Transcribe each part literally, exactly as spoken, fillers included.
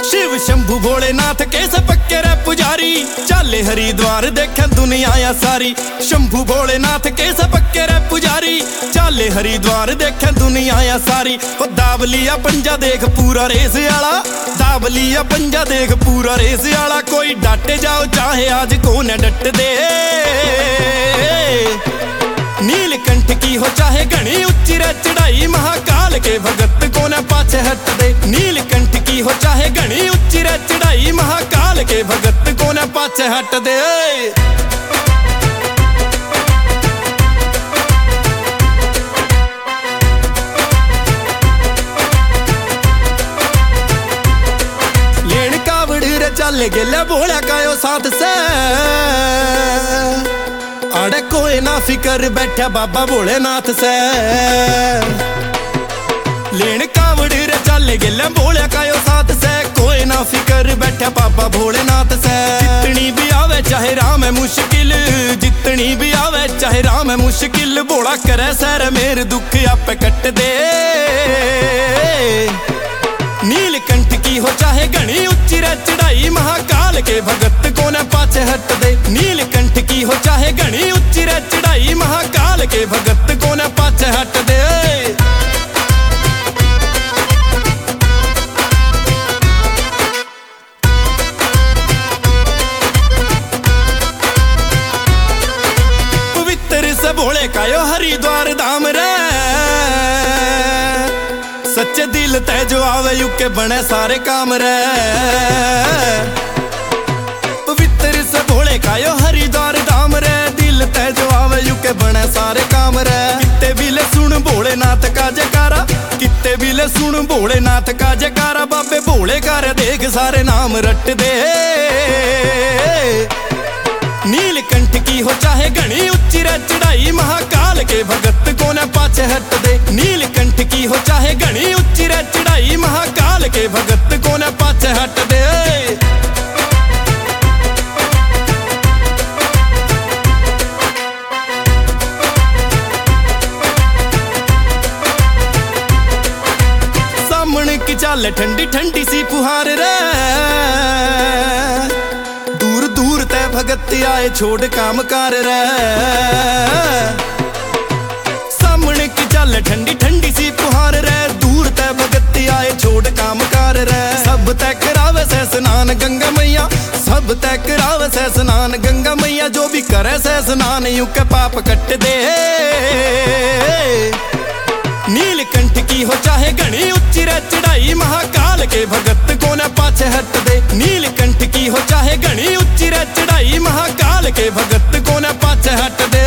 शिव शंभु भोलेनाथ के सब पक्के रे पुजारी, चाले हरिद्वार देखे दुनिया या सारी। शंभु भोलेनाथ के सब पक्के रे पुजारी, चाले हरिद्वार देखे दुनिया या सारी। ओ दावलिया पंजा देख पूरा रेस आला, दावलिया पंजा देख पूरा रेस आला। कोई डाटे जाओ चाहे आज कौन डट दे, नीलकंठ की हो चाहे घनी उच्ची रे चढ़ाई, महाकाल के भगत को न पाछे हट दे। नीलकंठ की हो चाहे घनी उच्ची रे चढ़ाई, महाकाल के भगत को न पाछे हट दे। लेन कावड़ रे चल गेले बोला कायो साथ से, अड़े कोई ना फिकर बैठा बाबा भोलेनाथ से। लेन कावड़ रे चल गेले बोलिया कायो साथ से, कोई ना फिकर बैठा बाबा भोलेनाथ से। जितनी भी आवे चाहे राम है मुश्किल, जितनी भी आवे चाहे राम है मुश्किल, बोला करे सर मेरे दुख आप कट दे। नीलकंठ की हो चाहे घनी उच्ची रे चढ़ाई, महाकाल के भगत को न पाछे हट दे। नीलकंठ की हो चाहे घनी उच्ची रे चढ़ाई, महाकाल के भगत को न पाछे हट दे। पवित्र से भोले कायो हरिद्वार धाम रे, सच्चे दिल ते जो आवे युके बने सारे काम रे। पवित्र से भोले कायो हरिद्वार धाम रे, दिल ते जो आवे युके बने सारे काम रे। कित्ते बिले सुन भोलेनाथ का जयकारा, कित्ते बिले सुन भोलेनाथ का जयकारा, बाबे भोले कर देख सारे नाम रट दे। नीलकंठ की हो चाहे घनी उच्ची रे चढ़ाई, महाकाल के भगत को न पाछे हट दे। नीलकंठ की हो चाहे घनी उच्ची रे चढ़ाई, महाकाल के भगत को न पाछे हट दे। सामने की चाल ठंडी ठंडी सी फुहार रे, दूर दूर ते भगत आए छोड़ काम कार रे। सामने की चाल ठंडी ठंडी सी फुहार रे, दूर ते भगत आए छोड़ काम कार रे। सब तय करावे से स्नान गंगा मैया, सब तय करावे से स्नान गंगा मैया, जो भी करे से स्नान यूं के पाप कट दे। नीलकंठ की हो चाहे घनी उच्ची रे चढ़ाई, महाकाल के भगत को न पाछे हट दे। नीलकंठ की हो चाहे घनी उच्ची रे चढ़ाई, महाकाल के भगत को न पाछे हट दे।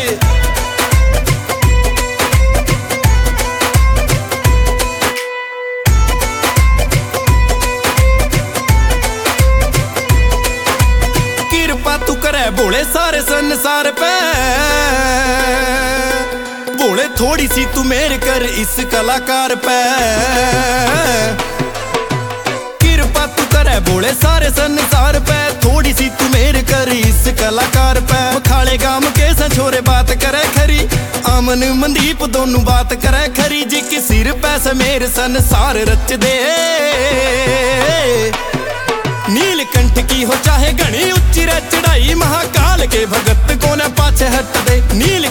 कृपा तू करे भोले सारे संसार पे, भोले थोड़ी सी तू मेर कर इस कलाकार पे। कृपा तू करे भोले सारे संसार पे, थोड़ी सी तू मेर कर इस कलाकार पे। खाले गाम के छोरे बात करे खरी, अमन मनदीप दोनों बात करे खरी, जी की सिर पैसे मेरे संसार रच दे। नीलकंठ की हो चाहे घनी उच्ची रे चढ़ाई, महाकाल के भगत को न पाछे हट दे। नील